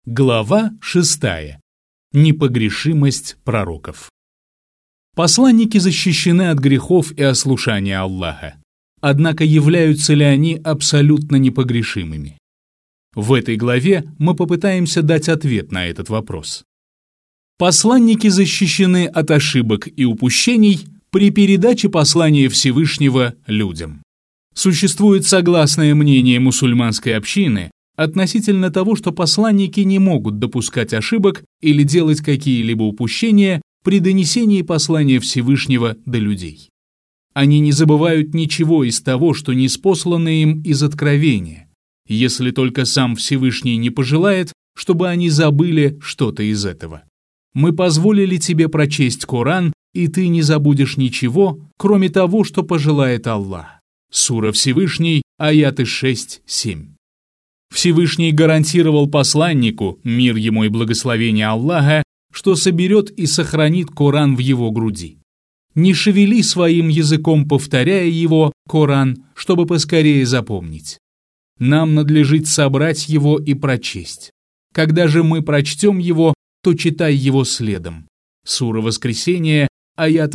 Глава 6. Непогрешимость пророков. Посланники защищены от грехов и ослушания Аллаха. Однако являются ли они абсолютно непогрешимыми? В этой главе мы попытаемся дать ответ на этот вопрос. Посланники защищены от ошибок и упущений при передаче послания Всевышнего людям. Существует согласное мнение мусульманской общины относительно того, что посланники не могут допускать ошибок или делать какие-либо упущения при донесении послания Всевышнего до людей. Они не забывают ничего из того, что ниспослано им из откровения, если только сам Всевышний не пожелает, чтобы они забыли что-то из этого. Мы позволили тебе прочесть Коран, и ты не забудешь ничего, кроме того, что пожелает Аллах. Сура Всевышний, аяты 6-7. Всевышний гарантировал посланнику, мир ему и благословение Аллаха, что соберет и сохранит Коран в его груди. Не шевели своим языком, повторяя его, Коран, чтобы поскорее запомнить. Нам надлежит собрать его и прочесть. Когда же мы прочтем его, то читай его следом. Сура Воскресение, аяты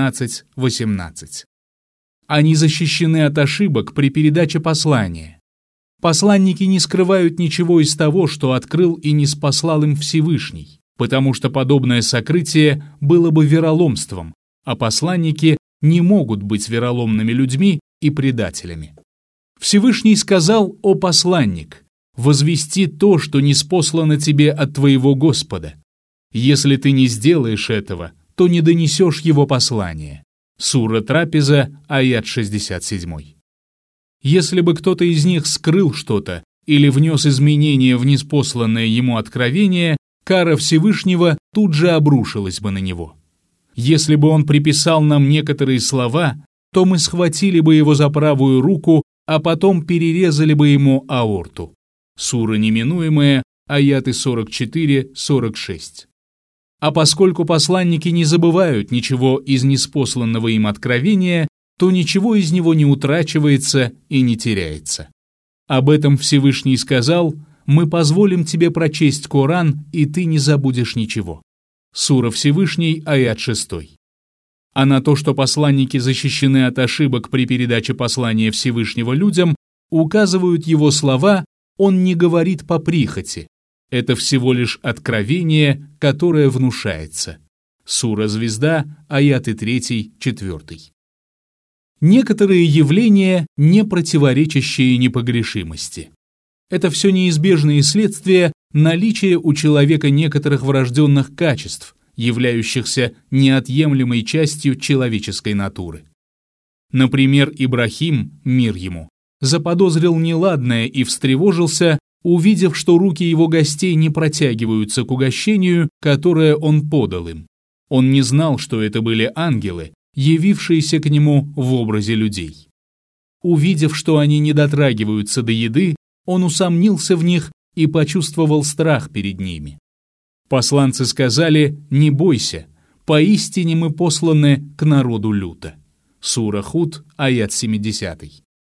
16-18. Они защищены от ошибок при передаче послания. Посланники не скрывают ничего из того, что открыл и ниспослал им Всевышний, потому что подобное сокрытие было бы вероломством, а посланники не могут быть вероломными людьми и предателями. Всевышний сказал: «О посланник, возвести то, что ниспослано тебе от твоего Господа. Если ты не сделаешь этого, то не донесешь его послание». Сура Трапеза, аят 67. Если бы кто-то из них скрыл что-то или внес изменения в ниспосланное ему откровение, кара Всевышнего тут же обрушилась бы на него. Если бы он приписал нам некоторые слова, то мы схватили бы его за правую руку, а потом перерезали бы ему аорту. Сура Неминуемая, аяты 44-46. А поскольку посланники не забывают ничего из ниспосланного им откровения, то ничего из него не утрачивается и не теряется. Об этом Всевышний сказал: «Мы позволим тебе прочесть Коран, и ты не забудешь ничего». Сура Всевышний, аят 6. А на то, что посланники защищены от ошибок при передаче послания Всевышнего людям, указывают его слова: «Он не говорит по прихоти». Это всего лишь откровение, которое внушается. Сура Звезда, аяты 3-4. Некоторые явления, не противоречащие непогрешимости. Это все неизбежные следствия наличия у человека некоторых врожденных качеств, являющихся неотъемлемой частью человеческой натуры. Например, Ибрахим, мир ему, заподозрил неладное и встревожился, увидев, что руки его гостей не протягиваются к угощению, которое он подал им. Он не знал, что это были ангелы, явившиеся к нему в образе людей. Увидев, что они не дотрагиваются до еды, он усомнился в них и почувствовал страх перед ними. Посланцы сказали: «Не бойся, поистине мы посланы к народу люта». Сура Худ, аят 70.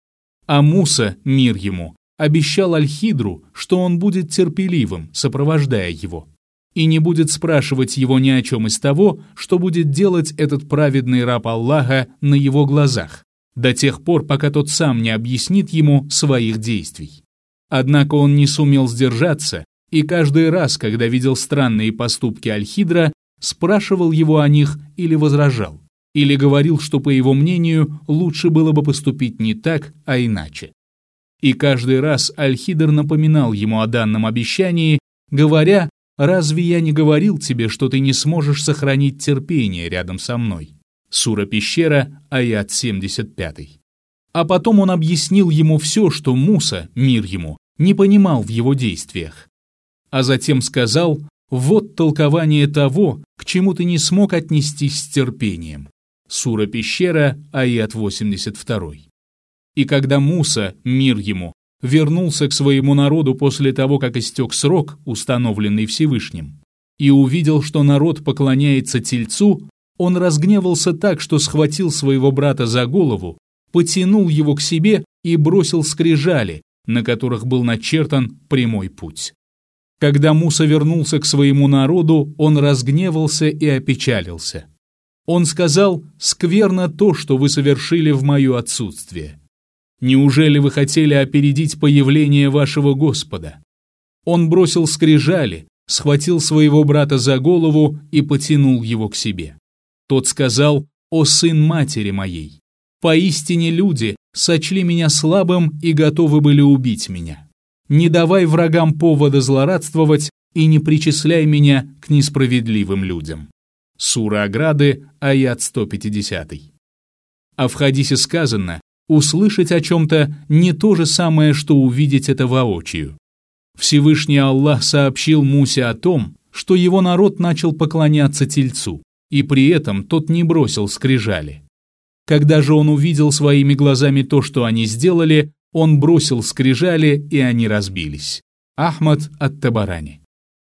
А Муса, мир ему, обещал Аль-Хидру, что он будет терпеливым, сопровождая его, и не будет спрашивать его ни о чем из того, что будет делать этот праведный раб Аллаха на его глазах, до тех пор, пока тот сам не объяснит ему своих действий. Однако он не сумел сдержаться, и каждый раз, когда видел странные поступки Аль-Хидра, спрашивал его о них или возражал, или говорил, что, по его мнению, лучше было бы поступить не так, а иначе. И каждый раз Аль-Хидр напоминал ему о данном обещании, говоря: «Разве я не говорил тебе, что ты не сможешь сохранить терпение рядом со мной?» Сура Пещера, аят 75. А потом он объяснил ему все, что Муса, мир ему, не понимал в его действиях. А затем сказал: «Вот толкование того, к чему ты не смог отнестись с терпением». Сура Пещера, аят 82. И когда Муса, мир ему, вернулся к своему народу после того, как истек срок, установленный Всевышним, и увидел, что народ поклоняется тельцу, он разгневался так, что схватил своего брата за голову, потянул его к себе и бросил скрижали, на которых был начертан прямой путь. Когда Муса вернулся к своему народу, он разгневался и опечалился. Он сказал: «Скверно то, что вы совершили в мое отсутствие. Неужели вы хотели опередить появление вашего Господа?» Он бросил скрижали, схватил своего брата за голову и потянул его к себе. Тот сказал: «О сын матери моей! Поистине люди сочли меня слабым и готовы были убить меня. Не давай врагам повода злорадствовать и не причисляй меня к несправедливым людям». Сура Ограды, аят 150. А в хадисе сказано: услышать о чем-то не то же самое, что увидеть это воочию. Всевышний Аллах сообщил Мусе о том, что его народ начал поклоняться тельцу, и при этом тот не бросил скрижали. Когда же он увидел своими глазами то, что они сделали, он бросил скрижали, и они разбились. Ахмад ат-Табарани.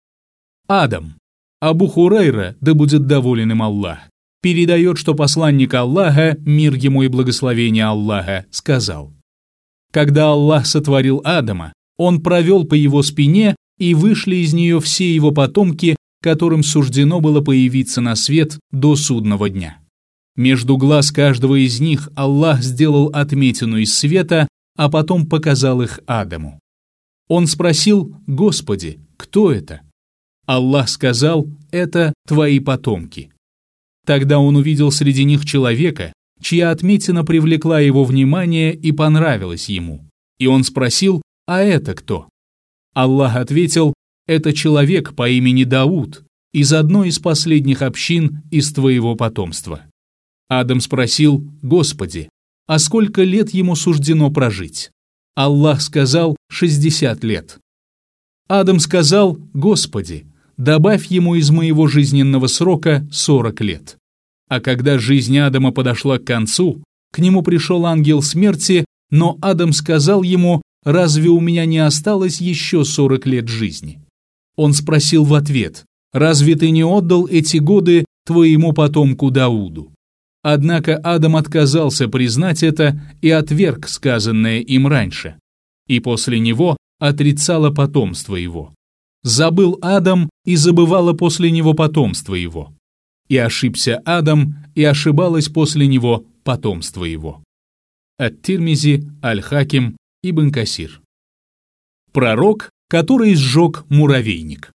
Адам. Абу Хурайра, да будет доволен им Аллах, передает, что посланник Аллаха, мир ему и благословение Аллаха, сказал: «Когда Аллах сотворил Адама, он провел по его спине, и вышли из нее все его потомки, которым суждено было появиться на свет до судного дня. Между глаз каждого из них Аллах сделал отметину из света, а потом показал их Адаму. Он спросил: «Господи, кто это?» Аллах сказал: «Это твои потомки». Тогда он увидел среди них человека, чья отметина привлекла его внимание и понравилась ему. И он спросил: «А это кто?» Аллах ответил: «Это человек по имени Дауд, из одной из последних общин из твоего потомства». Адам спросил: «Господи, а сколько лет ему суждено прожить?» Аллах сказал: 60 лет. Адам сказал: «Господи, добавь ему из моего жизненного срока 40 лет». А когда жизнь Адама подошла к концу, к нему пришел ангел смерти, но Адам сказал ему: «Разве у меня не осталось еще 40 лет жизни?» Он спросил в ответ: «Разве ты не отдал эти годы твоему потомку Дауду?» Однако Адам отказался признать это и отверг сказанное им раньше, и после него отрицало потомство его. Забыл Адам, и забывало после него потомство его. И ошибся Адам, и ошибалось после него потомство его. Ат-Тирмизи, Аль-Хаким, Ибн Касир. Пророк, который сжег муравейник.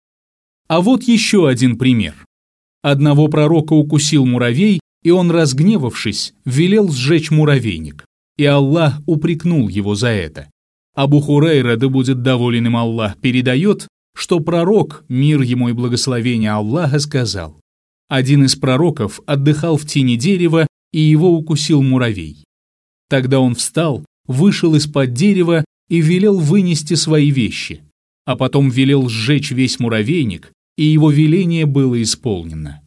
А вот еще один пример. Одного пророка укусил муравей, и он, разгневавшись, велел сжечь муравейник, и Аллах упрекнул его за это. Абу Хурайра, да будет доволен им Аллах, передает, что пророк, мир ему и благословение Аллаха, сказал: один из пророков отдыхал в тени дерева, и его укусил муравей. Тогда он встал, вышел из-под дерева и велел вынести свои вещи, а потом велел сжечь весь муравейник, и его веление было исполнено.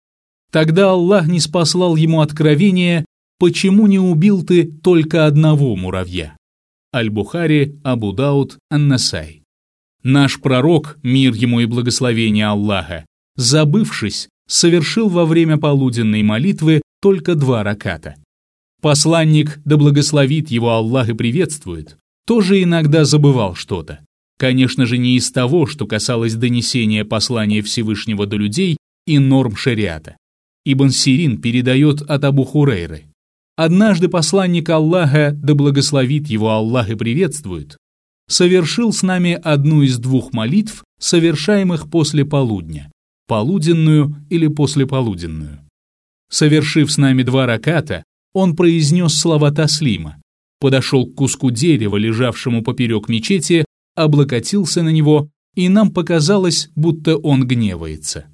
Тогда Аллах ниспослал ему откровение: «Почему не убил ты только одного муравья?» Аль-Бухари, Абу Дауд, Ан-Насай. Наш пророк, мир ему и благословение Аллаха, забывшись, совершил во время полуденной молитвы только 2 раката. Посланник, да благословит его Аллах и приветствует, тоже иногда забывал что-то. Конечно же, не из того, что касалось донесения послания Всевышнего до людей и норм шариата. Ибн Сирин передает от Абу Хурейры: «Однажды посланник Аллаха, да благословит его Аллах и приветствует, совершил с нами одну из 2 молитв, совершаемых после полудня, полуденную или послеполуденную. Совершив с нами 2 раката, он произнес слова таслима, подошел к куску дерева, лежавшему поперек мечети, облокотился на него, и нам показалось, будто он гневается.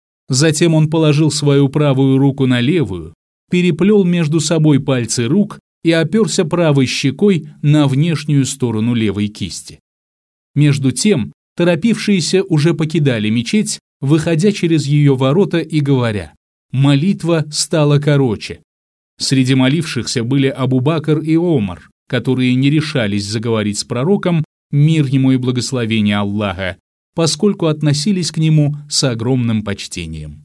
Затем он положил свою правую руку на левую, переплел между собой пальцы рук и оперся правой щекой на внешнюю сторону левой кисти. Между тем, торопившиеся уже покидали мечеть, выходя через ее ворота и говоря: «Молитва стала короче». Среди молившихся были Абу-Бакр и Омар, которые не решались заговорить с пророком, мир ему и благословение Аллаха, поскольку относились к нему с огромным почтением.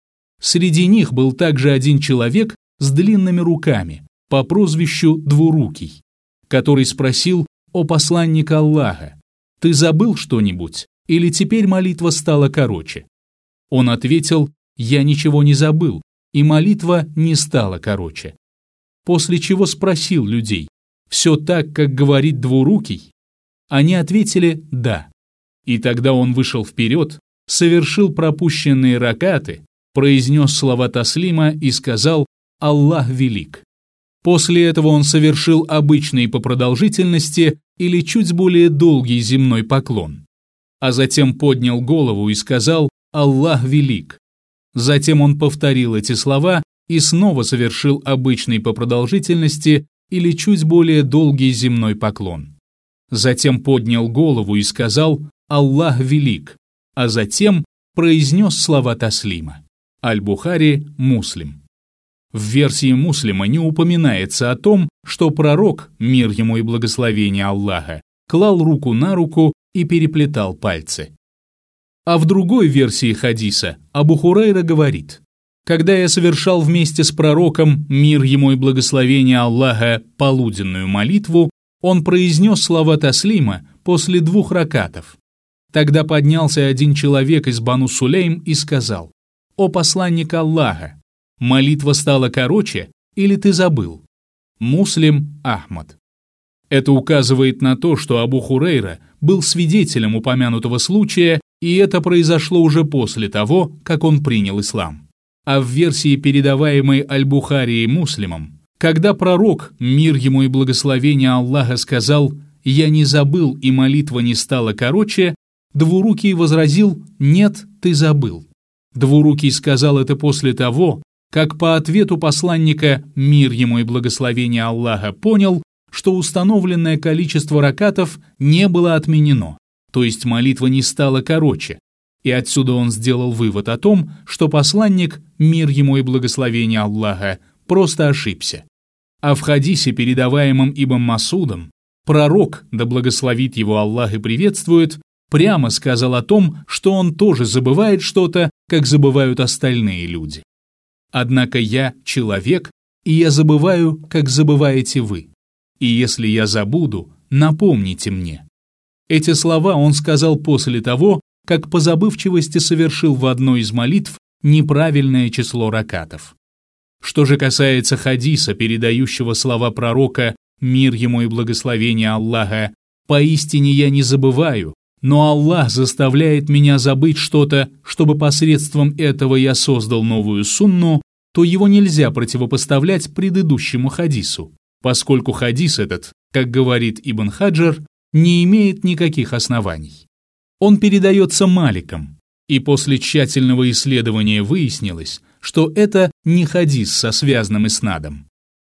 Среди них был также один человек с длинными руками, по прозвищу Двурукий, который спросил: «О посланник Аллаха, ты забыл что-нибудь, или теперь молитва стала короче? Он ответил: «Я ничего не забыл, и молитва не стала короче». После чего спросил людей: «Все так, как говорит двурукий?» Они ответили: «Да». И тогда он вышел вперед, совершил пропущенные ракаты, произнес слова таслима и сказал: «Аллах велик». После этого он совершил обычный по продолжительности или чуть более долгий земной поклон, а затем поднял голову и сказал: «Аллах велик». Затем он повторил эти слова и снова совершил обычный по продолжительности или чуть более долгий земной поклон. Затем поднял голову и сказал: «Аллах велик», а затем произнес слова таслима. Аль-Бухари, Муслим. В версии Муслима не упоминается о том, что пророк, мир ему и благословение Аллаха, клал руку на руку и переплетал пальцы. А в другой версии хадиса Абу Хурайра говорит: «Когда я совершал вместе с пророком, мир ему и благословение Аллаха, полуденную молитву, он произнес слова таслима после 2 ракатов. Тогда поднялся один человек из Бану Сулейм и сказал: «О посланник Аллаха, молитва стала короче или ты забыл?» Муслим, Ахмад. Это указывает на то, что Абу Хурейра был свидетелем упомянутого случая, и это произошло уже после того, как он принял ислам. А в версии, передаваемой Аль-Бухари и Муслимом, когда пророк, мир ему и благословение Аллаха, сказал: «Я не забыл, и молитва не стала короче», Двурукий возразил: «Нет, ты забыл». Двурукий сказал это после того, как по ответу посланника, мир ему и благословение Аллаха, понял, что установленное количество ракатов не было отменено, то есть молитва не стала короче, и отсюда он сделал вывод о том, что посланник, мир ему и благословение Аллаха, просто ошибся. А в хадисе, передаваемом Ибн Масудом, пророк, да благословит его Аллах и приветствует, прямо сказал о том, что он тоже забывает что-то, как забывают остальные люди. Однако я человек, и я забываю, как забываете вы. И если я забуду, напомните мне. Эти слова он сказал после того, как по забывчивости совершил в одной из молитв неправильное число ракатов. Что же касается хадиса, передающего слова пророка, мир ему и благословение Аллаха, «Поистине я не забываю, но Аллах заставляет меня забыть что-то, чтобы посредством этого я создал новую сунну», то его нельзя противопоставлять предыдущему хадису, поскольку хадис этот, как говорит Ибн Хаджар, не имеет никаких оснований. Он передается Маликом, и после тщательного исследования выяснилось, что это не хадис со связанным иснадом.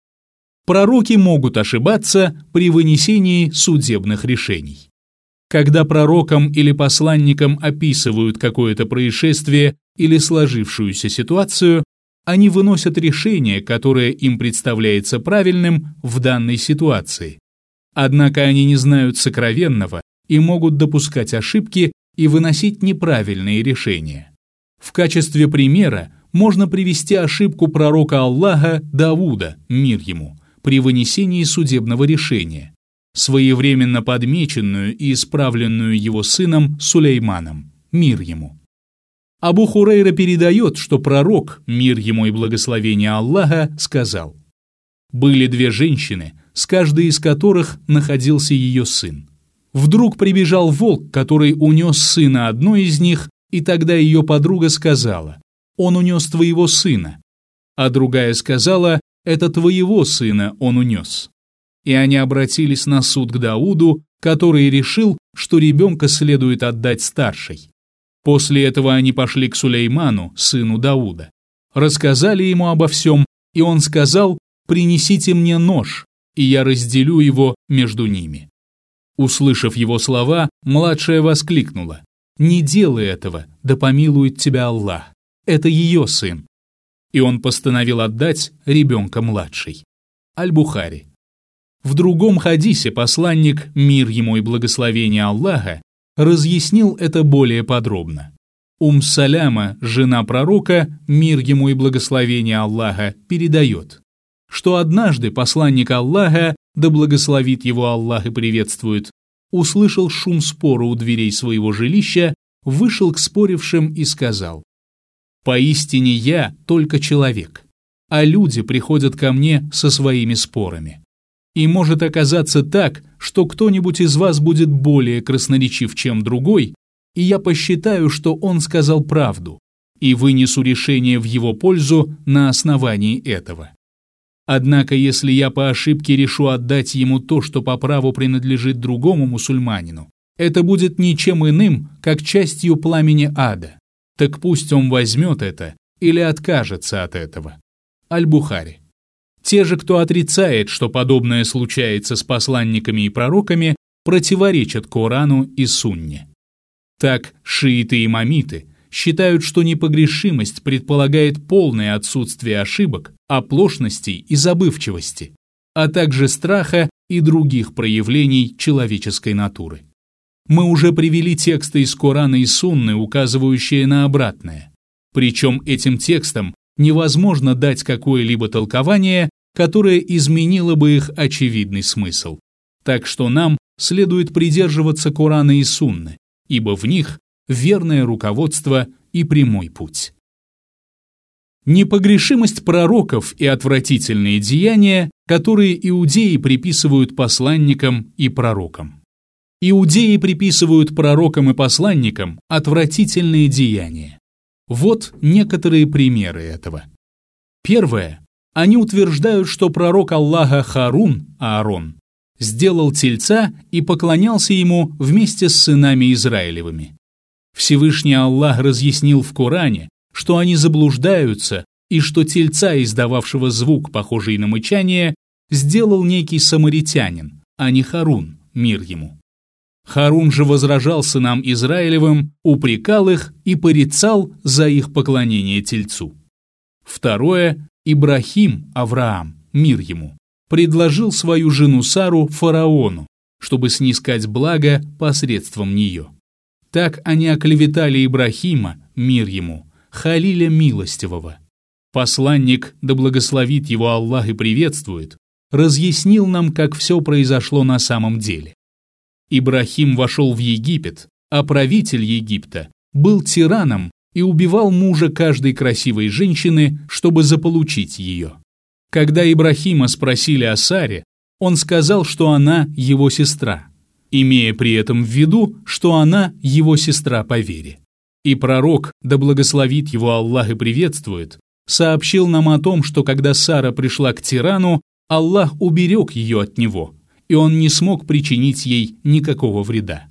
Пророки могут ошибаться при вынесении судебных решений. Когда пророкам или посланникам описывают какое-то происшествие или сложившуюся ситуацию, они выносят решение, которое им представляется правильным в данной ситуации. Однако они не знают сокровенного и могут допускать ошибки и выносить неправильные решения. В качестве примера можно привести ошибку пророка Аллаха Давуда, мир ему, при вынесении судебного решения, своевременно подмеченную и исправленную его сыном Сулейманом, мир ему. Абу Хурейра передает, что пророк, мир ему и благословение Аллаха, сказал: «Были 2 женщины, с каждой из которых находился ее сын. Вдруг прибежал волк, который унес сына одной из них, и тогда ее подруга сказала: «Он унес твоего сына», а другая сказала: «Это твоего сына он унес». И они обратились на суд к Дауду, который решил, что ребенка следует отдать старшей. После этого они пошли к Сулейману, сыну Дауда, рассказали ему обо всем, и он сказал: «Принесите мне нож, и я разделю его между ними». Услышав его слова, младшая воскликнула: «Не делай этого, да помилует тебя Аллах, это ее сын». И он постановил отдать ребенка младшей. Аль-Бухари. В другом хадисе посланник, мир ему и благословение Аллаха, разъяснил это более подробно. Саляма, жена пророка, мир ему и благословение Аллаха, передает, что однажды посланник Аллаха, да благословит его Аллах и приветствует, услышал шум спора у дверей своего жилища, вышел к спорившим и сказал: «Поистине я только человек, а люди приходят ко мне со своими спорами. И может оказаться так, что кто-нибудь из вас будет более красноречив, чем другой, и я посчитаю, что он сказал правду, и вынесу решение в его пользу на основании этого. Однако, если я по ошибке решу отдать ему то, что по праву принадлежит другому мусульманину, это будет ничем иным, как частью пламени ада. Так пусть он возьмет это или откажется от этого». Аль-Бухари. Те же, кто отрицает, что подобное случается с посланниками и пророками, противоречат Корану и Сунне. Так шииты и имамиты считают, что непогрешимость предполагает полное отсутствие ошибок, оплошностей и забывчивости, а также страха и других проявлений человеческой натуры. Мы уже привели тексты из Корана и Сунны, указывающие на обратное. Причем этим текстам невозможно дать какое-либо толкование, которое изменило бы их очевидный смысл. Так что нам следует придерживаться Корана и Сунны, ибо в них верное руководство и прямой путь. Непогрешимость пророков и отвратительные деяния, которые иудеи приписывают посланникам и пророкам. Иудеи приписывают пророкам и посланникам отвратительные деяния. Вот некоторые примеры этого. Первое. Они утверждают, что пророк Аллаха Харун, Аарон, сделал тельца и поклонялся ему вместе с сынами Израилевыми. Всевышний Аллах разъяснил в Коране, что они заблуждаются и что тельца, издававшего звук, похожий на мычание, сделал некий самаритянин, а не Харун, мир ему. Харун же возражал сынам Израилевым, упрекал их и порицал за их поклонение тельцу. Второе. Ибрахим, Авраам, мир ему, предложил свою жену Сару фараону, чтобы снискать благо посредством нее. Так они оклеветали Ибрахима, мир ему, Халиля милостивого. Посланник, да благословит его Аллах и приветствует, разъяснил нам, как все произошло на самом деле. Ибрахим вошел в Египет, а правитель Египта был тираном и убивал мужа каждой красивой женщины, чтобы заполучить ее. Когда Ибрахима спросили о Саре, он сказал, что она его сестра, имея при этом в виду, что она его сестра по вере. И пророк, да благословит его Аллах и приветствует, сообщил нам о том, что когда Сара пришла к тирану, Аллах уберег ее от него, и он не смог причинить ей никакого вреда.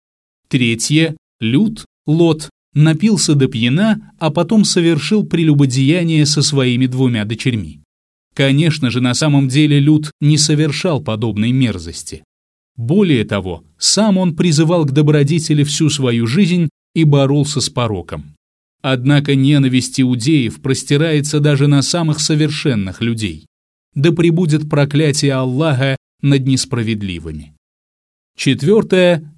Третье. Лот, напился до пьяна, а потом совершил прелюбодеяние со своими 2 дочерьми. Конечно же, на самом деле Лют не совершал подобной мерзости. Более того, сам он призывал к добродетели всю свою жизнь и боролся с пороком. Однако ненависть иудеев простирается даже на самых совершенных людей. Да пребудет проклятие Аллаха над несправедливыми. Четвертое.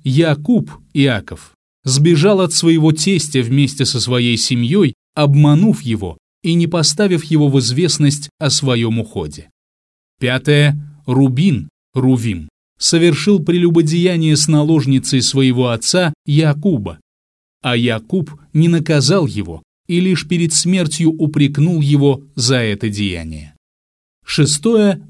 Иаков, сбежал от своего тестя вместе со своей семьей, обманув его и не поставив его в известность о своем уходе. Пятое. Рувим, совершил прелюбодеяние с наложницей своего отца Якуба, а Якуб не наказал его и лишь перед смертью упрекнул его за это деяние. Шестое.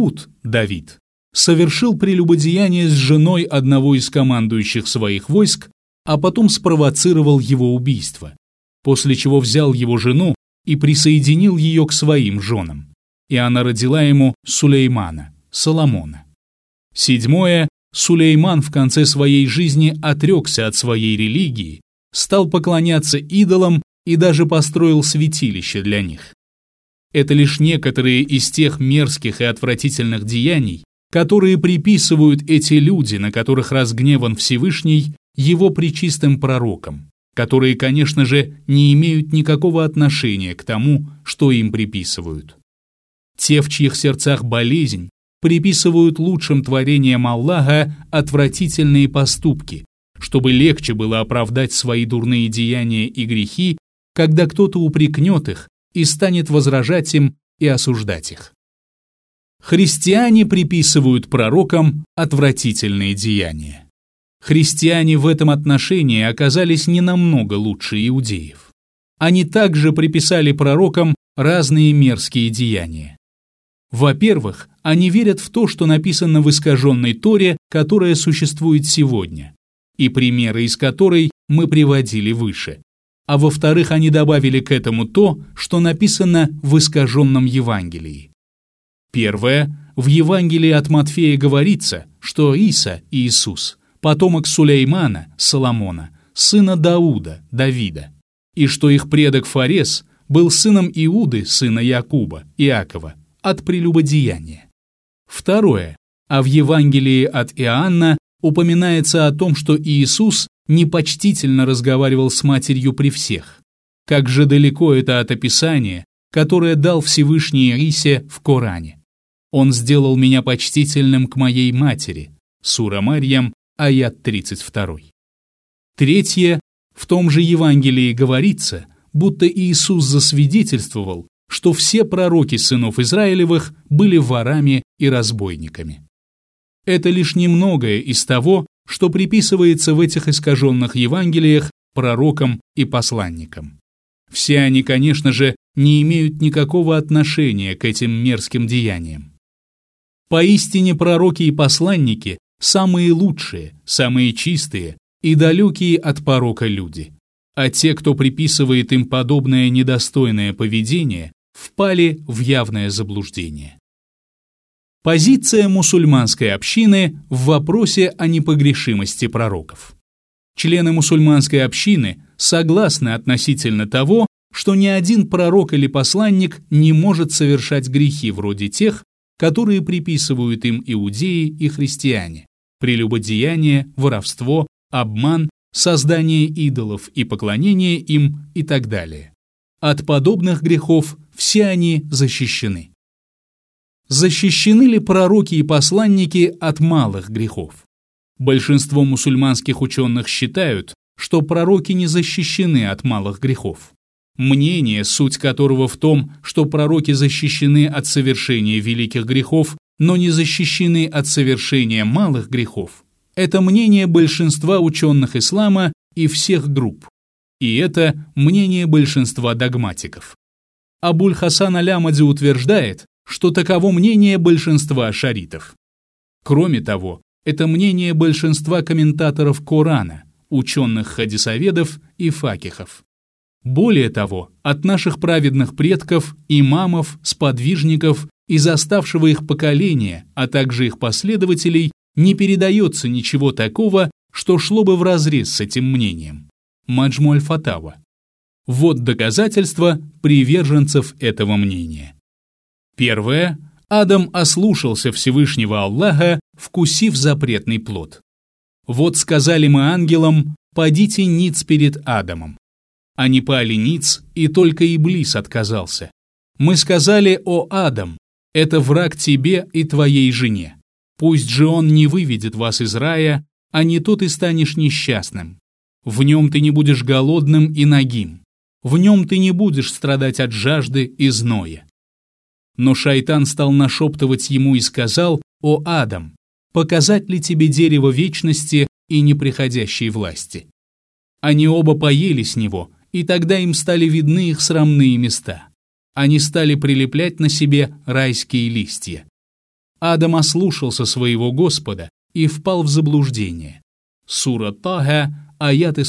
Давид, совершил прелюбодеяние с женой одного из командующих своих войск, а потом спровоцировал его убийство, после чего взял его жену и присоединил ее к своим женам, и она родила ему Сулеймана, Соломона. Седьмое. Сулейман в конце своей жизни отрекся от своей религии, стал поклоняться идолам и даже построил святилище для них. Это лишь некоторые из тех мерзких и отвратительных деяний, которые приписывают эти люди, на которых разгневан Всевышний, его пречистым пророкам, которые, конечно же, не имеют никакого отношения к тому, что им приписывают. Те, в чьих сердцах болезнь, приписывают лучшим творениям Аллаха отвратительные поступки, чтобы легче было оправдать свои дурные деяния и грехи, когда кто-то упрекнет их и станет возражать им и осуждать их. Христиане приписывают пророкам отвратительные деяния. Христиане в этом отношении оказались не намного лучше иудеев. Они также приписали пророкам разные мерзкие деяния. Во-первых, они верят в то, что написано в искаженной Торе, которая существует сегодня, и примеры из которой мы приводили выше. А во-вторых, они добавили к этому то, что написано в искаженном Евангелии. Первое. В Евангелии от Матфея говорится, что Иса, Иисус, потомок Сулеймана, Соломона, сына Дауда, Давида, и что их предок Фарес был сыном Иуды, сына Якуба, Иакова, от прелюбодеяния. Второе. А в Евангелии от Иоанна упоминается о том, что Иисус непочтительно разговаривал с матерью при всех. Как же далеко это от описания, которое дал Всевышний Исе в Коране. «Он сделал меня почтительным к моей матери» Сура Марьям, аят 32. Третье. В том же Евангелии говорится, будто Иисус засвидетельствовал, что все пророки сынов Израилевых были ворами и разбойниками. Это лишь немногое из того, что приписывается в этих искаженных Евангелиях пророкам и посланникам. Все они, конечно же, не имеют никакого отношения к этим мерзким деяниям. Поистине пророки и посланники – самые лучшие, самые чистые и далекие от порока люди, а те, кто приписывает им подобное недостойное поведение, впали в явное заблуждение. Позиция мусульманской общины в вопросе о непогрешимости пророков. Члены мусульманской общины согласны относительно того, что ни один пророк или посланник не может совершать грехи вроде тех, которые приписывают им иудеи и христиане: прелюбодеяние, воровство, обман, создание идолов и поклонение им и так далее. От подобных грехов все они защищены. Защищены ли пророки и посланники от малых грехов? Большинство мусульманских ученых считают, что пророки не защищены от малых грехов. Мнение, суть которого в том, что пророки защищены от совершения великих грехов, но не защищены от совершения малых грехов, это мнение большинства ученых ислама и всех групп. И это мнение большинства догматиков. Абуль-Хасан аль-Амади утверждает, что таково мнение большинства ашаритов. Кроме того, это мнение большинства комментаторов Корана, ученых-хадисоведов и факихов. Более того, от наших праведных предков, имамов, сподвижников из оставшего их поколения, а также их последователей, не передается ничего такого, что шло бы вразрез с этим мнением. Маджму аль-Фатава. Вот доказательства приверженцев этого мнения. Первое. Адам ослушался Всевышнего Аллаха, вкусив запретный плод. Вот сказали мы ангелам: «Падите ниц перед Адамом». Они пали ниц, и только Иблис отказался. Мы сказали: «О Адам, это враг тебе и твоей жене. Пусть же он не выведет вас из рая, а не то ты станешь несчастным. В нем ты не будешь голодным и нагим. В нем ты не будешь страдать от жажды и зноя». Но шайтан стал нашептывать ему и сказал: «О Адам, показать ли тебе дерево вечности и неприходящей власти?» Они оба поели с него, и тогда им стали видны их срамные места. Они стали прилеплять на себе райские листья. Адам ослушался своего Господа и впал в заблуждение. Сура Таха, аяты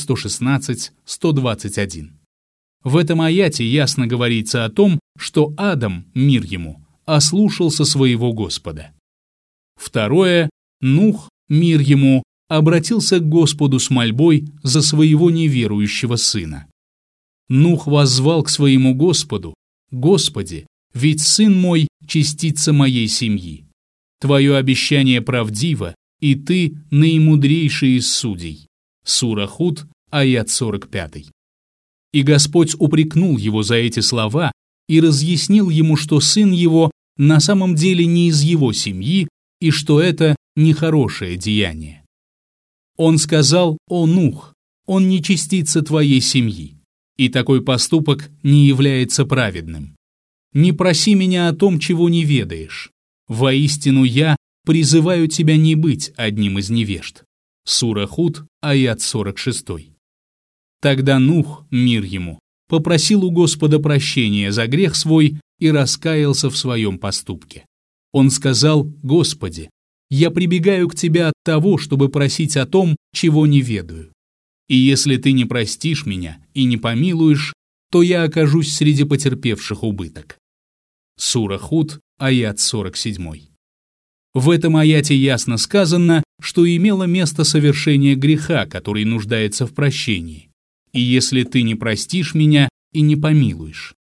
116-121. В этом аяте ясно говорится о том, что Адам, мир ему, ослушался своего Господа. Второе. Нух, мир ему, обратился к Господу с мольбой за своего неверующего сына. Нух воззвал к своему Господу: «Господи, ведь сын мой – частица моей семьи. Твое обещание правдиво, и ты – наимудрейший из судей». Сура Худ, аят 45. И Господь упрекнул его за эти слова и разъяснил ему, что сын его на самом деле не из его семьи и что это нехорошее деяние. Он сказал: «О Нух, он не частица твоей семьи, и такой поступок не является праведным. Не проси меня о том, чего не ведаешь. Воистину я призываю тебя не быть одним из невежд». Сура Худ, аят 46. Тогда Нух, мир ему, попросил у Господа прощения за грех свой и раскаялся в своем поступке. Он сказал: «Господи, я прибегаю к Тебе от того, чтобы просить о том, чего не ведаю. И если Ты не простишь меня и не помилуешь, то я окажусь среди потерпевших убыток». Сура Худ, аят 47. В этом аяте ясно сказано, что имело место совершение греха, который нуждается в прощении. И если ты не простишь меня и не помилуешь.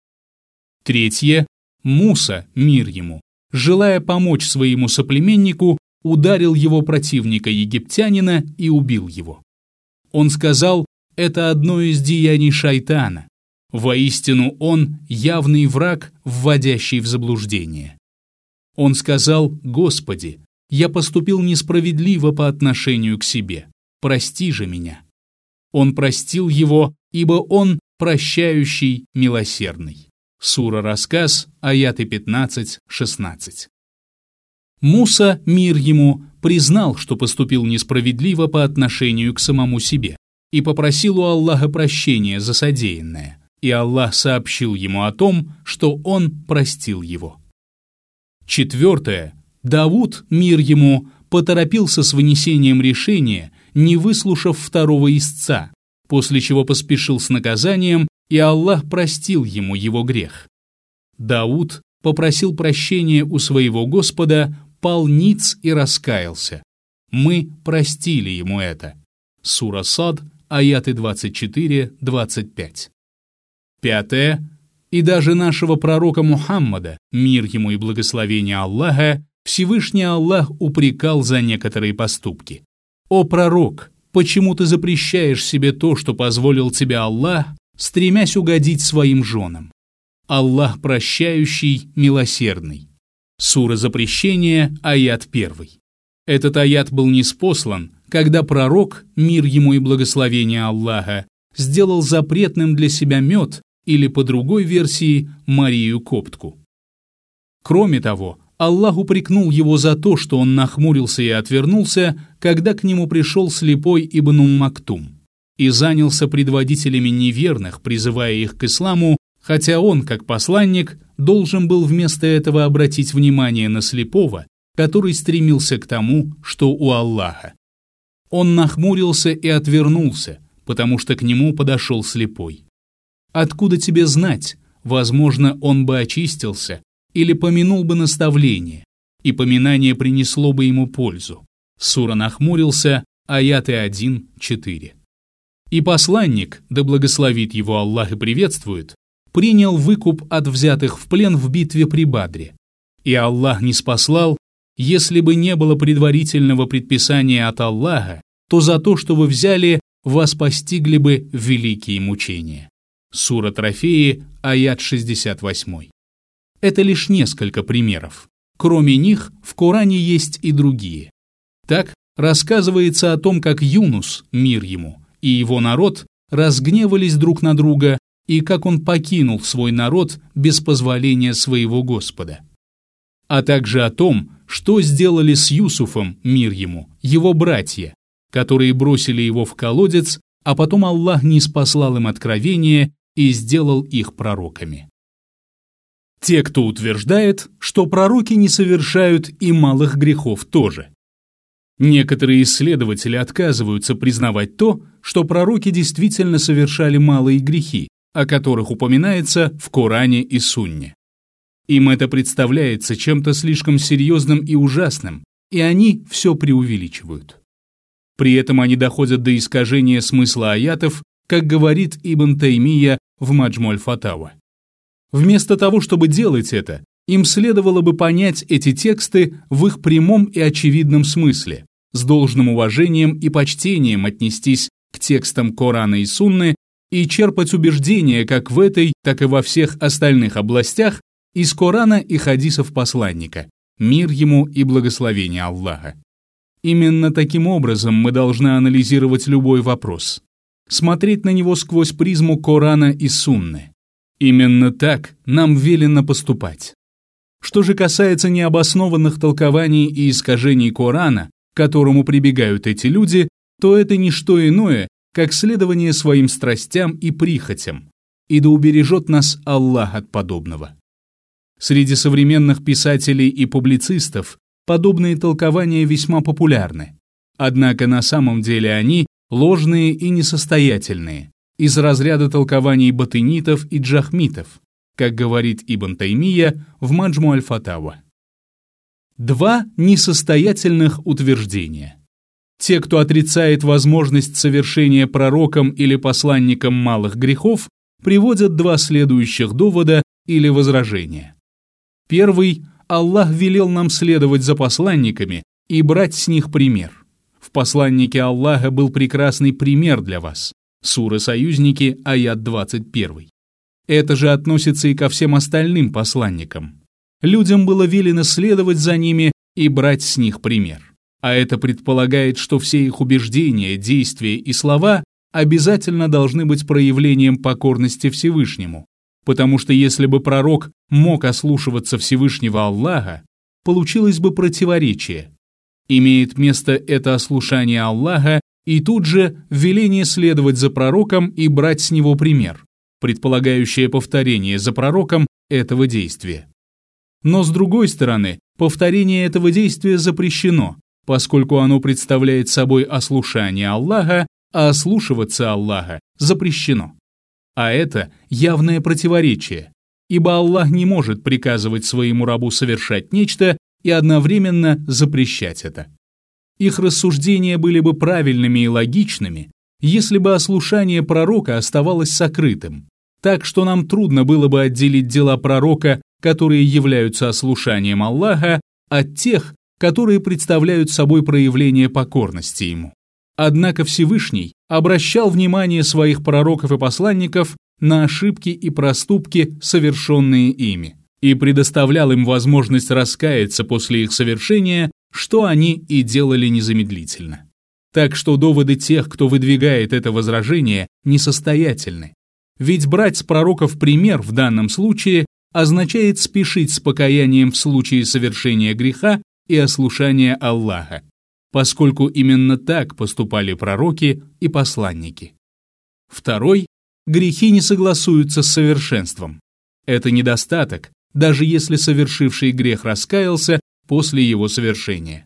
Третье. Муса, мир ему, желая помочь своему соплеменнику, ударил его противника-египтянина и убил его. Он сказал: «Это одно из деяний шайтана. Воистину он явный враг, вводящий в заблуждение». Он сказал: «Господи, я поступил несправедливо по отношению к себе. Прости же меня». Он простил его, ибо он прощающий, милосердный. Сура Рассказ, аяты 15-16. Муса, мир ему, признал, что поступил несправедливо по отношению к самому себе, и попросил у Аллаха прощения за содеянное, и Аллах сообщил ему о том, что он простил его. Четвертое. Давуд, мир ему, поторопился с вынесением решения, не выслушав второго истца, после чего поспешил с наказанием, и Аллах простил ему его грех. Дауд попросил прощения у своего Господа, пал ниц и раскаялся. Мы простили ему это. Сура Сад, аяты 24-25. Пятое. И даже нашего пророка Мухаммада, мир ему и благословение Аллаха, Всевышний Аллах упрекал за некоторые поступки. «О пророк, почему ты запрещаешь себе то, что позволил тебе Аллах, стремясь угодить своим женам? Аллах прощающий, милосердный». Сура запрещения, аят 1. Этот аят был ниспослан, когда пророк, мир ему и благословение Аллаха, сделал запретным для себя мед, или по другой версии Марию Коптку. Кроме того, Аллах упрекнул его за то, что он нахмурился и отвернулся, когда к нему пришел слепой Ибн Мактум и занялся предводителями неверных, призывая их к исламу, хотя он, как посланник, должен был вместо этого обратить внимание на слепого, который стремился к тому, что у Аллаха. Он нахмурился и отвернулся, потому что к нему подошел слепой. Откуда тебе знать? Возможно, он бы очистился или помянул бы наставление, и поминание принесло бы ему пользу. Сура нахмурился, аяты 1-4. И посланник, да благословит его Аллах и приветствует, принял выкуп от взятых в плен в битве при Бадре. И Аллах ниспослал: если бы не было предварительного предписания от Аллаха, то за то, что вы взяли, вас постигли бы великие мучения. Сура Трофеи, аят 68. Это лишь несколько примеров. Кроме них, в Коране есть и другие. Так рассказывается о том, как Юнус, мир ему, и его народ разгневались друг на друга, и как он покинул свой народ без позволения своего Господа. А также о том, что сделали с Юсуфом, мир ему, его братья, которые бросили его в колодец, а потом Аллах ниспослал им откровение и сделал их пророками. Те, кто утверждает, что пророки не совершают и малых грехов тоже. Некоторые исследователи отказываются признавать то, что пророки действительно совершали малые грехи, о которых упоминается в Коране и Сунне. Им это представляется чем-то слишком серьезным и ужасным, и они все преувеличивают. При этом они доходят до искажения смысла аятов, как говорит Ибн Таймия в Маджмуль Фатава. Вместо того, чтобы делать это, им следовало бы понять эти тексты в их прямом и очевидном смысле, с должным уважением и почтением отнестись к текстам Корана и Сунны и черпать убеждения как в этой, так и во всех остальных областях из Корана и хадисов посланника, мир ему и благословение Аллаха. Именно таким образом мы должны анализировать любой вопрос, смотреть на него сквозь призму Корана и Сунны. Именно так нам велено поступать. Что же касается необоснованных толкований и искажений Корана, которому прибегают эти люди, то это не что иное, как следование своим страстям и прихотям, и да убережет нас Аллах от подобного. Среди современных писателей и публицистов подобные толкования весьма популярны, однако на самом деле они ложные и несостоятельные, из разряда толкований батынитов и джахмитов, как говорит Ибн Таймия в Маджму аль-Фатава. 2 несостоятельных утверждения. Те, кто отрицает возможность совершения пророком или посланником малых грехов, приводят 2 следующих довода или возражения. Первый – Аллах велел нам следовать за посланниками и брать с них пример. В посланнике Аллаха был прекрасный пример для вас. Сура «Союзники», аят 21. Это же относится и ко всем остальным посланникам. Людям было велено следовать за ними и брать с них пример. А это предполагает, что все их убеждения, действия и слова обязательно должны быть проявлением покорности Всевышнему, потому что если бы пророк мог ослушиваться Всевышнего Аллаха, получилось бы противоречие. Имеет место это ослушание Аллаха и тут же веление следовать за пророком и брать с него пример, предполагающее повторение за пророком этого действия. Но с другой стороны, повторение этого действия запрещено, поскольку оно представляет собой ослушание Аллаха, а ослушиваться Аллаха запрещено. А это явное противоречие, ибо Аллах не может приказывать своему рабу совершать нечто и одновременно запрещать это. Их рассуждения были бы правильными и логичными, если бы ослушание пророка оставалось сокрытым, так что нам трудно было бы отделить дела пророка, которые являются ослушанием Аллаха, от тех, которые представляют собой проявление покорности Ему. Однако Всевышний обращал внимание своих пророков и посланников на ошибки и проступки, совершенные ими, и предоставлял им возможность раскаяться после их совершения, что они и делали незамедлительно. Так что доводы тех, кто выдвигает это возражение, несостоятельны. Ведь брать с пророков пример в данном случае означает спешить с покаянием в случае совершения греха и ослушания Аллаха, поскольку именно так поступали пророки и посланники. Второй – грехи не согласуются с совершенством. Это недостаток, даже если совершивший грех раскаялся после его совершения.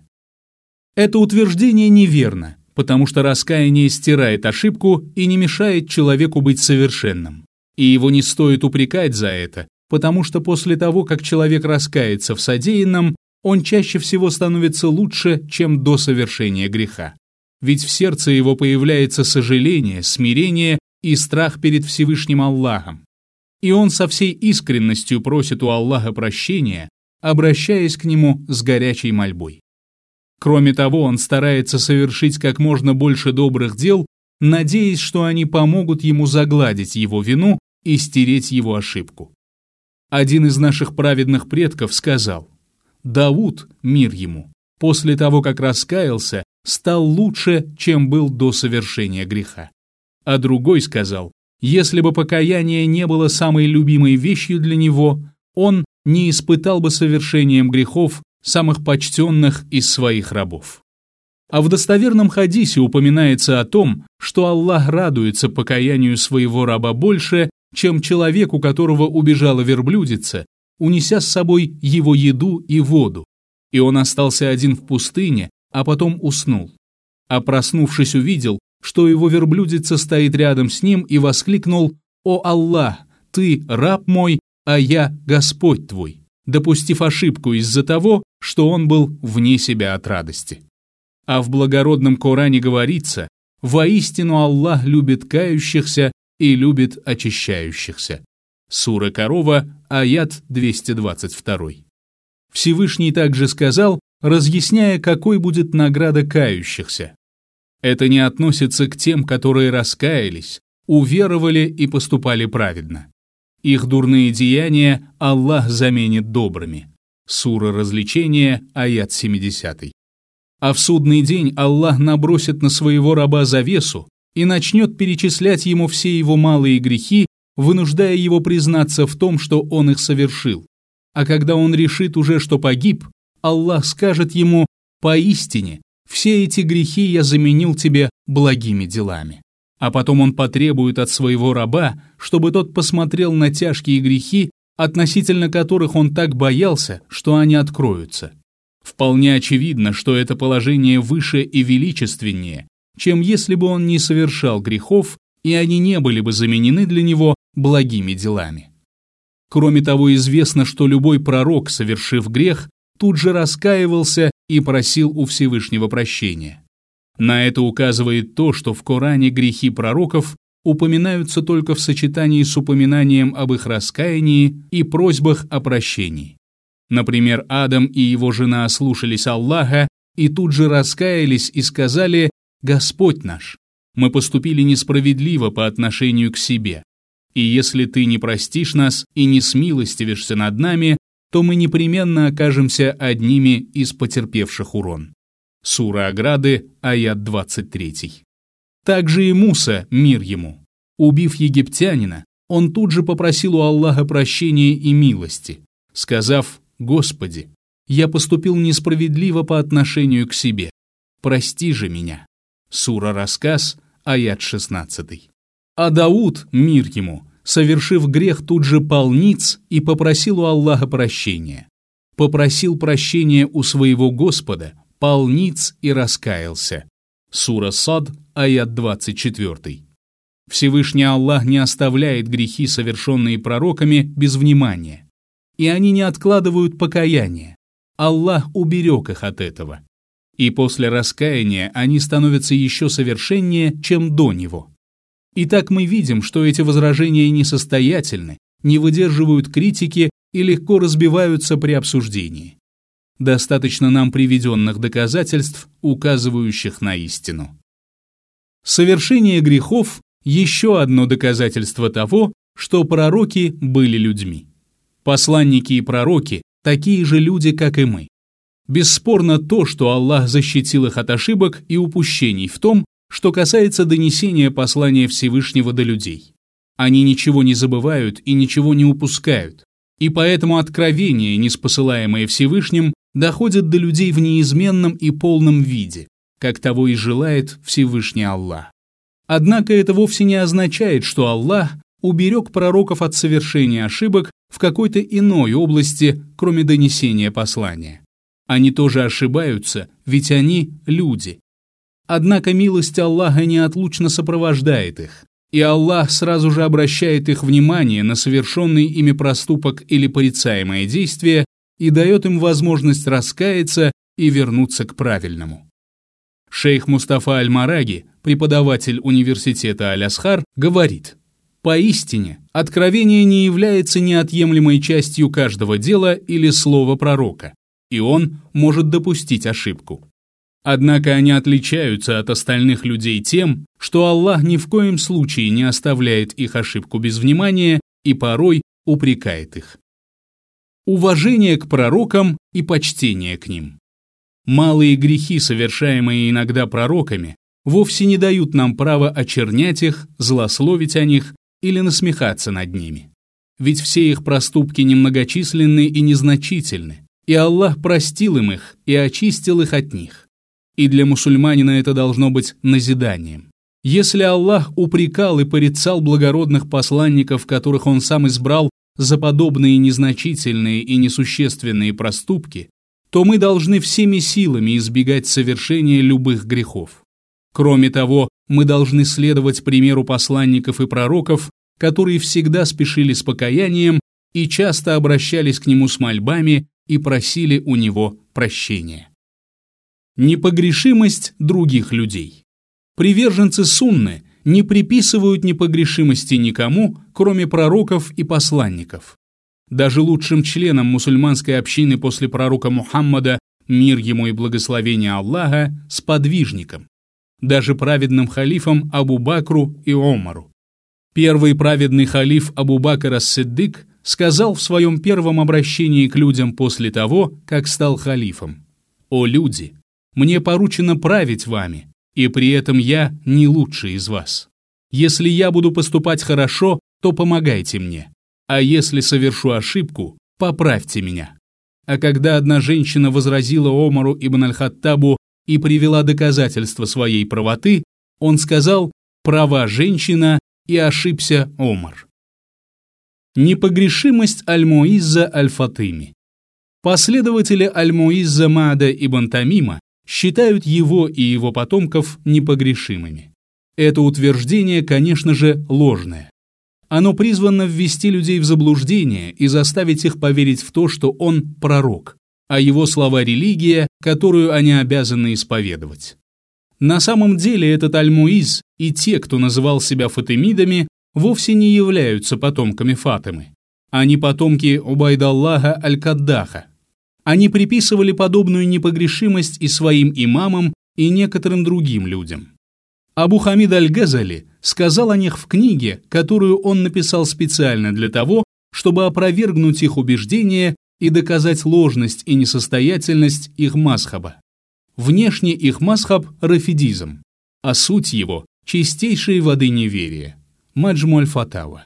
Это утверждение неверно, потому что раскаяние стирает ошибку и не мешает человеку быть совершенным. И его не стоит упрекать за это, потому что после того, как человек раскается в содеянном, он чаще всего становится лучше, чем до совершения греха. Ведь в сердце его появляется сожаление, смирение и страх перед Всевышним Аллахом. И он со всей искренностью просит у Аллаха прощения, обращаясь к нему с горячей мольбой. Кроме того, он старается совершить как можно больше добрых дел, надеясь, что они помогут ему загладить его вину и стереть его ошибку. Один из наших праведных предков сказал: «Давуд, мир ему, после того, как раскаялся, стал лучше, чем был до совершения греха». А другой сказал: «Если бы покаяние не было самой любимой вещью для него, он не испытал бы совершением грехов самых почтенных из своих рабов». А в достоверном хадисе упоминается о том, что Аллах радуется покаянию своего раба больше, чем человек, у которого убежала верблюдица, унеся с собой его еду и воду, и он остался один в пустыне, а потом уснул. А проснувшись, увидел, что его верблюдица стоит рядом с ним, и воскликнул: «О Аллах, ты раб мой, а я Господь твой», допустив ошибку из-за того, что он был вне себя от радости. А в благородном Коране говорится: «Воистину Аллах любит кающихся и любит очищающихся». Сура Корова, аят 222. Всевышний также сказал, разъясняя, какой будет награда кающихся: «Это не относится к тем, которые раскаялись, уверовали и поступали праведно. Их дурные деяния Аллах заменит добрыми». Сура Развлечения, аят 70. А в судный день Аллах набросит на своего раба завесу и начнет перечислять ему все его малые грехи, вынуждая его признаться в том, что он их совершил. А когда он решит уже, что погиб, Аллах скажет ему: «Поистине, все эти грехи я заменил тебе благими делами». А потом он потребует от своего раба, чтобы тот посмотрел на тяжкие грехи, относительно которых он так боялся, что они откроются. Вполне очевидно, что это положение выше и величественнее, чем если бы он не совершал грехов, и они не были бы заменены для него благими делами. Кроме того, известно, что любой пророк, совершив грех, тут же раскаивался и просил у Всевышнего прощения. На это указывает то, что в Коране грехи пророков упоминаются только в сочетании с упоминанием об их раскаянии и просьбах о прощении. Например, Адам и его жена ослушались Аллаха и тут же раскаялись и сказали: «Господь наш, мы поступили несправедливо по отношению к себе, и если ты не простишь нас и не смилостивишься над нами, то мы непременно окажемся одними из потерпевших урон». Сура Ограды, аят 23. Также и Муса, мир ему. Убив египтянина, он тут же попросил у Аллаха прощения и милости, сказав: «Господи, я поступил несправедливо по отношению к себе. Прости же меня». Сура Рассказ, аят 16. А Дауд, мир ему, совершив грех, тут же пал ниц и попросил у Аллаха прощения. Попросил прощения у своего Господа, пал ниц и раскаялся. Сура Сад, аят 24. Всевышний Аллах не оставляет грехи, совершенные пророками, без внимания. И они не откладывают покаяния. Аллах уберег их от этого. И после раскаяния они становятся еще совершеннее, чем до него. Итак, мы видим, что эти возражения несостоятельны, не выдерживают критики и легко разбиваются при обсуждении. Достаточно нам приведенных доказательств, указывающих на истину. Совершение грехов – еще одно доказательство того, что пророки были людьми. Посланники и пророки – такие же люди, как и мы. Бесспорно то, что Аллах защитил их от ошибок и упущений в том, что касается донесения послания Всевышнего до людей. Они ничего не забывают и ничего не упускают, и поэтому откровения, ниспосылаемые Всевышним, доходят до людей в неизменном и полном виде, как того и желает Всевышний Аллах. Однако это вовсе не означает, что Аллах уберег пророков от совершения ошибок в какой-то иной области, кроме донесения послания. Они тоже ошибаются, ведь они люди. Однако милость Аллаха неотлучно сопровождает их, и Аллах сразу же обращает их внимание на совершенный ими проступок или порицаемое действие и дает им возможность раскаяться и вернуться к правильному. Шейх Мустафа Аль-Мараги, преподаватель университета Аль-Асхар, говорит: «Поистине, откровение не является неотъемлемой частью каждого дела или слова пророка, и он может допустить ошибку. Однако они отличаются от остальных людей тем, что Аллах ни в коем случае не оставляет их ошибку без внимания и порой упрекает их». Уважение к пророкам и почтение к ним. Малые грехи, совершаемые иногда пророками, вовсе не дают нам права очернять их, злословить о них или насмехаться над ними. Ведь все их проступки немногочисленны и незначительны, и Аллах простил им их и очистил их от них. И для мусульманина это должно быть назиданием. Если Аллах упрекал и порицал благородных посланников, которых Он сам избрал, за подобные незначительные и несущественные проступки, то мы должны всеми силами избегать совершения любых грехов. Кроме того, мы должны следовать примеру посланников и пророков, которые всегда спешили с покаянием и часто обращались к нему с мольбами и просили у него прощения. Непогрешимость других людей. Приверженцы сунны не приписывают непогрешимости никому, кроме пророков и посланников. Даже лучшим членам мусульманской общины после пророка Мухаммада, мир ему и благословение Аллаха, сподвижникам, даже праведным халифам Абу Бакру и Омару. Первый праведный халиф Абу Бакр ас-Сиддик сказал в своем первом обращении к людям после того, как стал халифом: «О люди, мне поручено править вами, и при этом я не лучший из вас. Если я буду поступать хорошо, то помогайте мне, а если совершу ошибку, поправьте меня». А когда одна женщина возразила Омару ибн аль-Хаттабу: и привела доказательства своей правоты, он сказал: «Права женщина», и ошибся Омар. Непогрешимость Аль-Муизза Аль-Фатыми. Последователи Аль-Муизза Маада ибн Тамима считают его и его потомков непогрешимыми. Это утверждение, конечно же, ложное. Оно призвано ввести людей в заблуждение и заставить их поверить в то, что он пророк, а его слова — религия, которую они обязаны исповедовать. На самом деле этот Аль-Муизз и те, кто называл себя фатимидами, вовсе не являются потомками Фатимы. Они потомки Убайдаллаха Аль-Каддаха. Они приписывали подобную непогрешимость и своим имамам, и некоторым другим людям. Абу Хамид Аль-Газали сказал о них в книге, которую он написал специально для того, чтобы опровергнуть их убеждения и доказать ложность и несостоятельность их мазхаба. Внешне их мазхаб – рафидизм, а суть его – чистейшей воды неверия. Маджму аль-Фатава.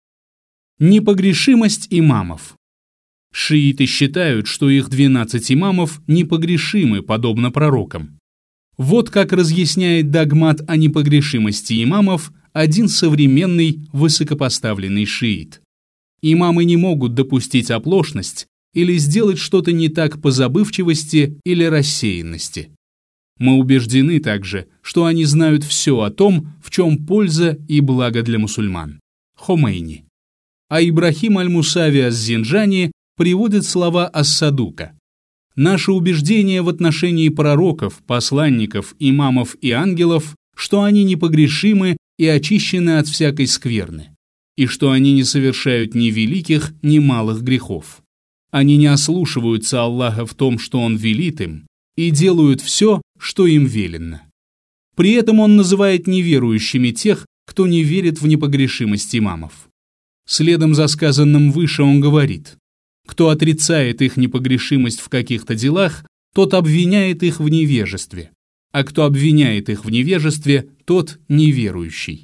Непогрешимость имамов. Шииты считают, что их 12 имамов непогрешимы, подобно пророкам. Вот как разъясняет догмат о непогрешимости имамов один современный высокопоставленный шиит. Имамы не могут допустить оплошность или сделать что-то не так по забывчивости или рассеянности. Мы убеждены также, что они знают все о том, в чем польза и благо для мусульман. Хомейни. А Ибрахим аль-Мусави ас-Зинджани приводит слова ас-Садука. Наше убеждение в отношении пророков, посланников, имамов и ангелов, что они непогрешимы и очищены от всякой скверны, и что они не совершают ни великих, ни малых грехов. Они не ослушиваются Аллаха в том, что Он велит им, и делают все, что им велено. При этом Он называет неверующими тех, кто не верит в непогрешимость имамов. Следом за сказанным выше Он говорит: кто отрицает их непогрешимость в каких-то делах, тот обвиняет их в невежестве, а кто обвиняет их в невежестве, тот неверующий.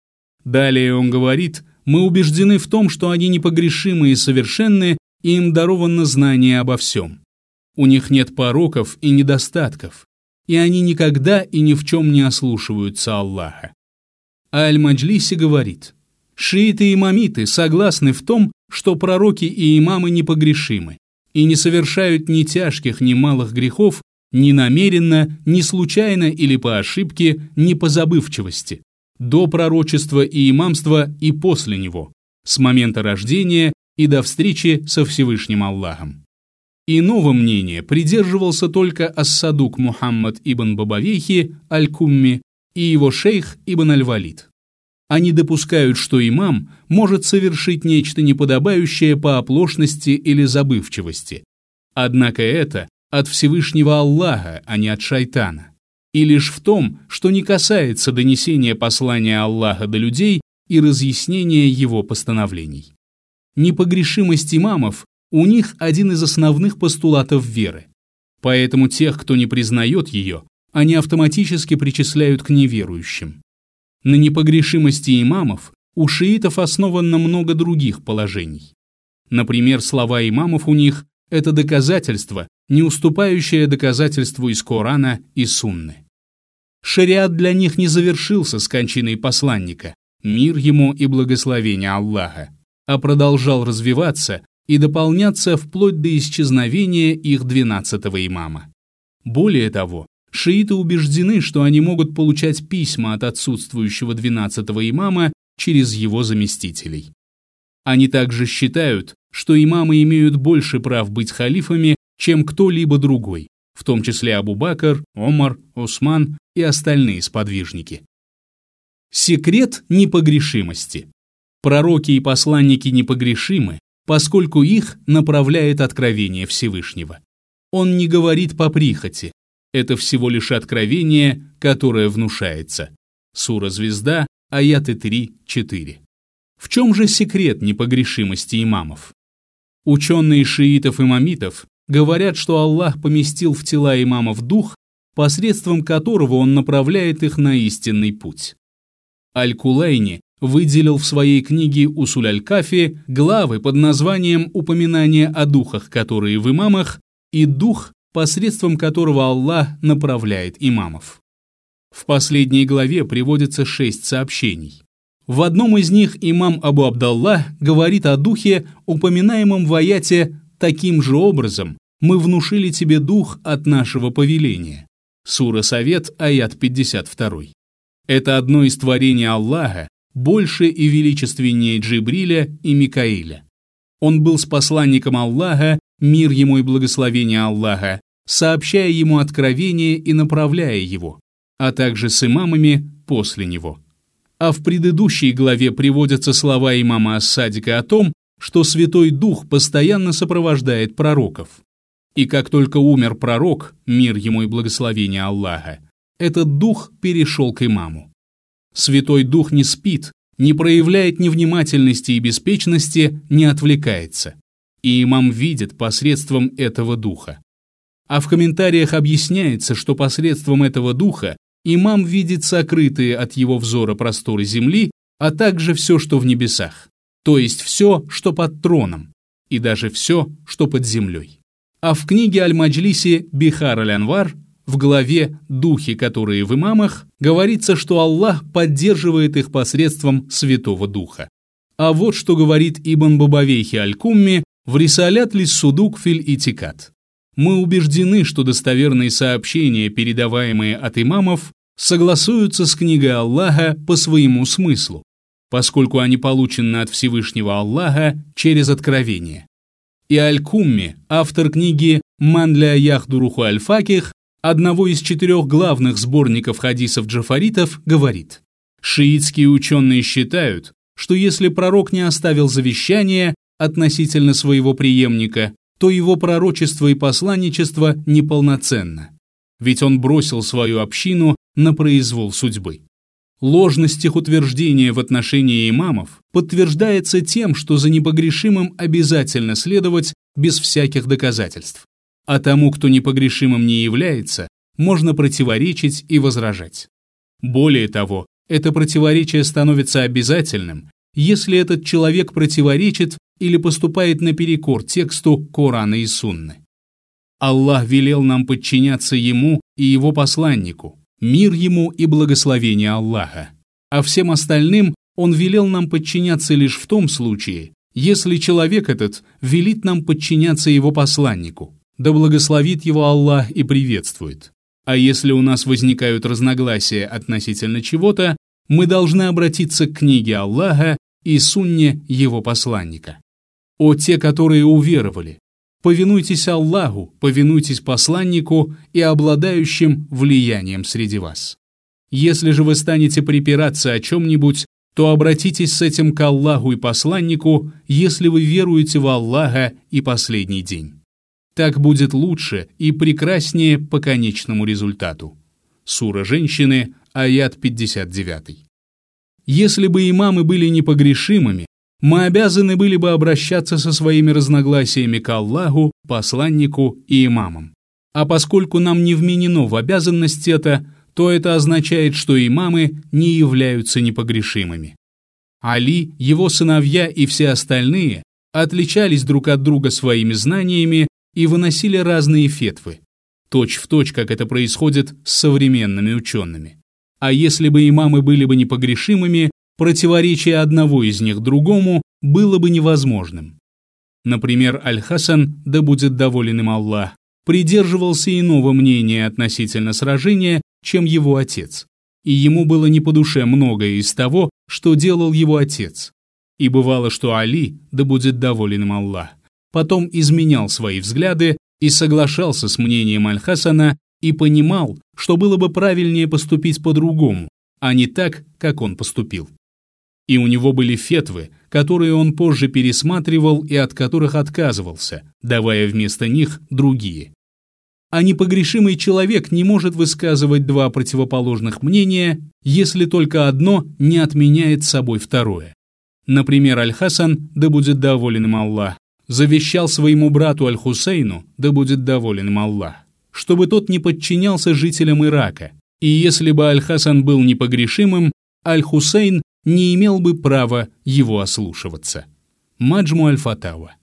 Далее Он говорит: мы убеждены в том, что они непогрешимы и совершенны, и им даровано знание обо всем. У них нет пороков и недостатков, и они никогда и ни в чем не ослушиваются Аллаха. Аль-Маджлиси говорит: шииты и имамиты согласны в том, что пророки и имамы непогрешимы и не совершают ни тяжких, ни малых грехов, ни намеренно, ни случайно или по ошибке, ни по забывчивости, до пророчества и имамства и после него, с момента рождения и до встречи со Всевышним Аллахом. Иного мнения придерживался только ас-Садук Мухаммад ибн Бабавейхи Аль-Кумми и его шейх ибн Аль-Валид. Они допускают, что имам может совершить нечто неподобающее по оплошности или забывчивости. Однако это от Всевышнего Аллаха, а не от шайтана. И лишь в том, что не касается донесения послания Аллаха до людей и разъяснения его постановлений. Непогрешимость имамов у них один из основных постулатов веры. Поэтому тех, кто не признает ее, они автоматически причисляют к неверующим. На непогрешимости имамов у шиитов основано много других положений. Например, слова имамов у них – это доказательство, не уступающее доказательству из Корана и Сунны. Шариат для них не завершился с кончиной посланника, мир ему и благословение Аллаха, а продолжал развиваться и дополняться вплоть до исчезновения их 12-го имама. Более того, шииты убеждены, что они могут получать письма от отсутствующего 12-го имама через его заместителей. Они также считают, что имамы имеют больше прав быть халифами, чем кто-либо другой, в том числе Абу Бакр, Омар, Усман и остальные сподвижники. Секрет непогрешимости. Пророки и посланники непогрешимы, поскольку их направляет откровение Всевышнего. Он не говорит по прихоти. Это всего лишь откровение, которое внушается. Сура «Звезда», аяты 3-4. В чем же секрет непогрешимости имамов? Ученые шиитов и имамитов говорят, что Аллах поместил в тела имамов дух, посредством которого Он направляет их на истинный путь. Аль-Кулайни выделил в своей книге «Усуль аль-Кафи» главы под названием «Упоминание о духах, которые в имамах», и дух, посредством которого Аллах направляет имамов. В последней главе приводится 6 сообщений. В одном из них имам Абу Абдаллах говорит о духе, упоминаемом в аяте «Таким же образом мы внушили тебе дух от нашего повеления». Сура Совет, аят 52. Это одно из творений Аллаха, больше и величественнее Джибриля и Микаиля. Он был с посланником Аллаха, мир ему и благословение Аллаха, сообщая ему откровение и направляя его, а также с имамами после него. А в предыдущей главе приводятся слова имама Ас-Садика о том, что Святой Дух постоянно сопровождает пророков. И как только умер пророк, мир ему и благословение Аллаха, этот дух перешел к имаму. Святой Дух не спит, не проявляет невнимательности и беспечности, не отвлекается. И имам видит посредством этого духа. А в комментариях объясняется, что посредством этого духа имам видит сокрытые от его взора просторы земли, а также все, что в небесах, то есть все, что под троном, и даже все, что под землей. А в книге Аль-Маджлиси Бихар Аль-Анвар в главе «Духи, которые в имамах» говорится, что Аллах поддерживает их посредством Святого Духа. А вот что говорит Ибн Бабавейхи Аль-Кумми в Рисалят лис-Судук фил-Итикад. Мы убеждены, что достоверные сообщения, передаваемые от имамов, согласуются с книгой Аллаха по своему смыслу, поскольку они получены от Всевышнего Аллаха через откровение. И Аль-Кумми, автор книги «Ман ля яхдуруху аль-факих», одного из 4 главных сборников хадисов джафаритов, говорит: шиитские ученые считают, что если пророк не оставил завещания относительно своего преемника, то его пророчество и посланничество неполноценно, ведь он бросил свою общину на произвол судьбы. Ложность их утверждения в отношении имамов подтверждается тем, что за непогрешимым обязательно следовать без всяких доказательств, а тому, кто непогрешимым не является, можно противоречить и возражать. Более того, это противоречие становится обязательным, если этот человек противоречит или поступает наперекор тексту Корана и Сунны. Аллах велел нам подчиняться Ему и Его посланнику, мир Ему и благословение Аллаха, а всем остальным Он велел нам подчиняться лишь в том случае, если человек этот велит нам подчиняться Его посланнику, да благословит его Аллах и приветствует. А если у нас возникают разногласия относительно чего-то, мы должны обратиться к книге Аллаха и сунне Его посланника. О те, которые уверовали! Повинуйтесь Аллаху, повинуйтесь посланнику и обладающим влиянием среди вас. Если же вы станете припираться о чем-нибудь, то обратитесь с этим к Аллаху и посланнику, если вы веруете в Аллаха и последний день. Так будет лучше и прекраснее по конечному результату. Сура Женщины, аят 59. Если бы имамы были непогрешимыми, мы обязаны были бы обращаться со своими разногласиями к Аллаху, посланнику и имамам. А поскольку нам не вменено в обязанность это, то это означает, что имамы не являются непогрешимыми. Али, его сыновья и все остальные отличались друг от друга своими знаниями и выносили разные фетвы, точь-в-точь, как это происходит с современными учеными. А если бы имамы были бы непогрешимыми, противоречие одного из них другому было бы невозможным. Например, Аль-Хасан, да будет доволен им Аллах, придерживался иного мнения относительно сражения, чем его отец, и ему было не по душе многое из того, что делал его отец. И бывало, что Али, да будет доволен им Аллах, потом изменял свои взгляды и соглашался с мнением Аль-Хасана и понимал, что было бы правильнее поступить по-другому, а не так, как он поступил. И у него были фетвы, которые он позже пересматривал и от которых отказывался, давая вместо них другие. А непогрешимый человек не может высказывать два противоположных мнения, если только одно не отменяет собой второе. Например, Аль-Хасан, да будет доволен им Аллах, завещал своему брату Аль-Хусейну, да будет доволен им Аллах, чтобы тот не подчинялся жителям Ирака, и если бы Аль-Хасан был непогрешимым, Аль-Хусейн не имел бы права его ослушиваться. Маджму аль-Фатава.